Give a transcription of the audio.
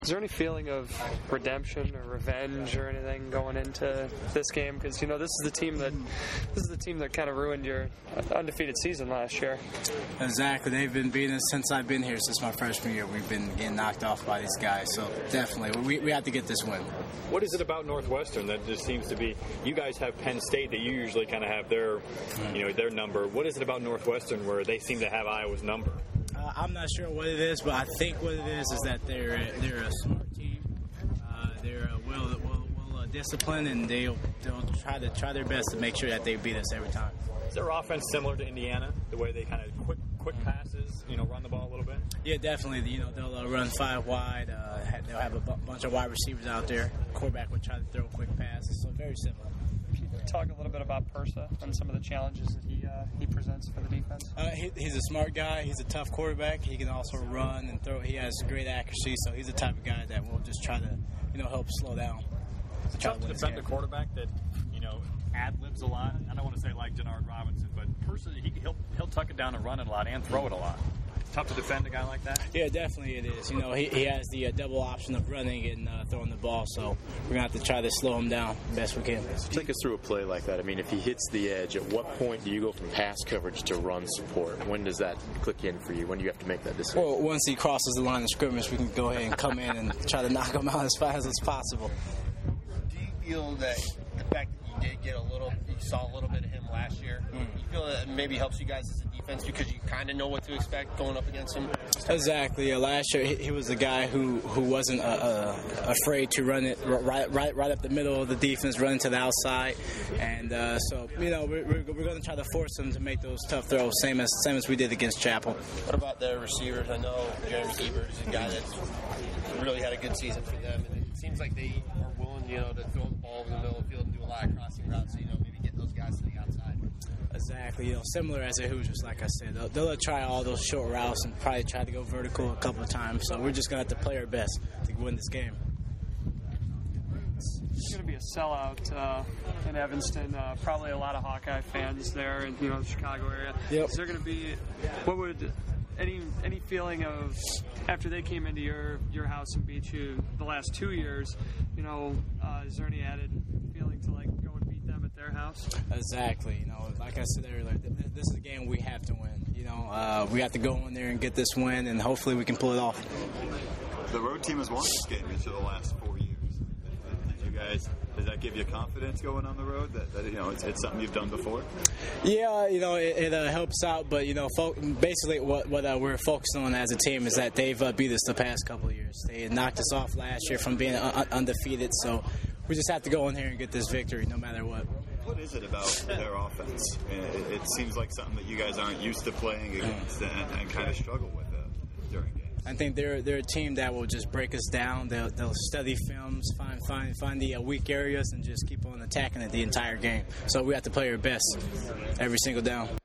Is there any feeling of redemption or revenge or anything going into this game? Because this is the team that kind of ruined your undefeated season last year. Exactly. They've been beating us since I've been here, since my freshman year. We've been getting knocked off by these guys. So definitely, we have to get this win. What is it about Northwestern that just seems to be? You guys have Penn State that you usually kind of have their number. What is it about Northwestern where they seem to have Iowa's number? I'm not sure what it is, but I think what it is that they're a smart team. They're well disciplined, and they'll try their best to make sure that they beat us every time. Is their offense similar to Indiana? The way they kind of quick passes, run the ball a little bit. Yeah, definitely. They'll run 5 wide. They'll have a bunch of wide receivers out there. Quarterback would try to throw quick passes. So very similar. Can you talk a little bit about Persa and some of the challenges that he presents for the defense? He's a smart guy. He's a tough quarterback. He can also run and throw. He has great accuracy, so he's the type of guy that will just try to, help slow down. It's tough to defend a quarterback that, ad-libs a lot. I don't want to say like Denard Robinson, but Persa, he'll tuck it down and run it a lot and throw it a lot. It's tough to defend a guy like that? Yeah, definitely it is. He has the double option of running and throwing the ball, so we're going to have to try to slow him down the best we can. Take us through a play like that. I mean, if he hits the edge, at what point do you go from pass coverage to run support? When does that click in for you? When do you have to make that decision? Well, once he crosses the line of scrimmage, we can go ahead and come in and try to knock him out as fast as possible. Do you feel that the fact that you saw a little bit of him last year, you feel that maybe helps you guys as a defense because you kind of know what to expect going up against him? Exactly. Last year, he was a guy who wasn't afraid to run it right up the middle of the defense, run to the outside, and so we're going to try to force him to make those tough throws, same as we did against Chapel. What about their receivers? I know Jeremy Ebert is a guy that's really had a good season for them, and it seems like they are willing, to throw the ball over the middle of the field and do a lot of crossing routes, so maybe get those guys to the outside. Exactly. Similar as a Hoosiers, like I said. They'll try all those short routes and probably try to go vertical a couple of times. So we're just going to have to play our best to win this game. It's going to be a sellout in Evanston. Probably a lot of Hawkeye fans there in the Chicago area. Yep. Is there going to be any feeling of after they came into your house and beat you the last 2 years? Is there any added feeling to go and beat them at their house? Exactly. Like I said earlier, this is a game we have to win. We have to go in there and get this win, and hopefully we can pull it off. The road team has won this game each of the last 4 years. Does that give you confidence going on the road that it's something you've done before? Yeah, it helps out, but basically what we're focused on as a team is that they've beat us the past couple of years. They knocked us off last year from being undefeated, so we just have to go in here and get this victory no matter what. What is it about their offense? It seems like something that you guys aren't used to playing against and kind of struggle with during games. I think they're a team that will just break us down. They'll study films, find the weak areas, and just keep on attacking it the entire game. So we have to play our best every single down.